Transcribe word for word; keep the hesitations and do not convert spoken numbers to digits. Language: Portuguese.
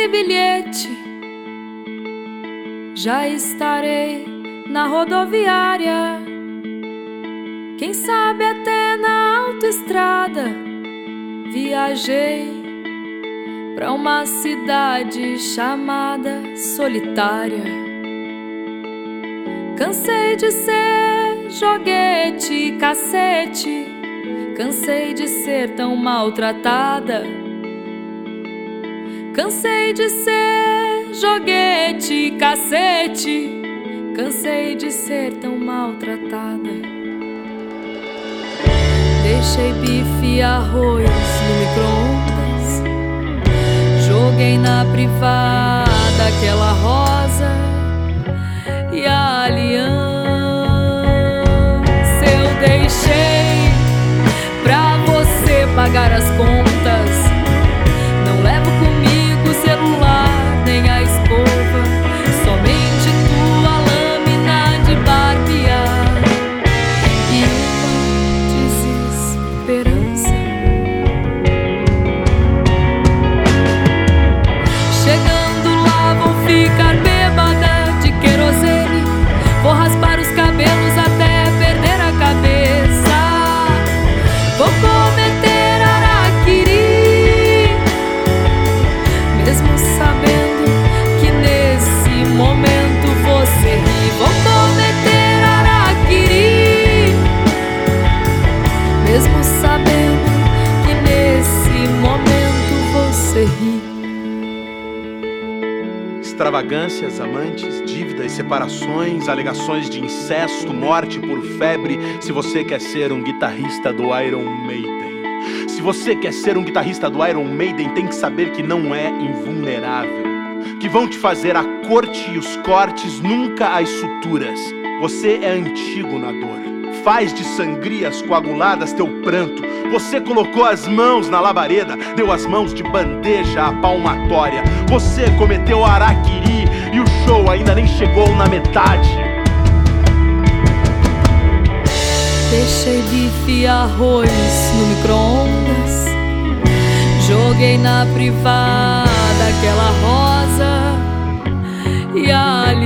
esse bilhete, já estarei na rodoviária. Quem sabe até na autoestrada. Viajei pra uma cidade chamada Solitária. Cansei de ser joguete, cacete. Cansei de ser tão maltratada. Cansei de ser joguete, cacete. Cansei de ser tão maltratada. Deixei bife e arroz no micro-ondas. Joguei na privada aquela rosa e a aliança eu deixei pra você pagar as contas. Não levo comigo celular nem a escova, somente tua lâmina de barbear e uma desesperança. Chegando lá vou ficar bêbada de querosene. Vou raspar os cabelos até perder a cabeça. Vou cometer araquiri, mesmo sabendo que nesse momento você ri. Vou cometer araquiri, mesmo sabendo que nesse momento você ri. Extravagâncias, amantes, dívidas, separações, alegações de incesto, morte por febre. Se você quer ser um guitarrista do Iron Maiden, se você quer ser um guitarrista do Iron Maiden, tem que saber que não é invulnerável, que vão te fazer a corte e os cortes, nunca as suturas. Você é antigo na dor, faz de sangrias coaguladas teu pranto. Você colocou as mãos na labareda, deu as mãos de bandeja à palmatória. Você cometeu araquiri e o show ainda nem chegou na metade. Deixei bife e arroz no micro-ondas. Joguei na privada aquela rosa e a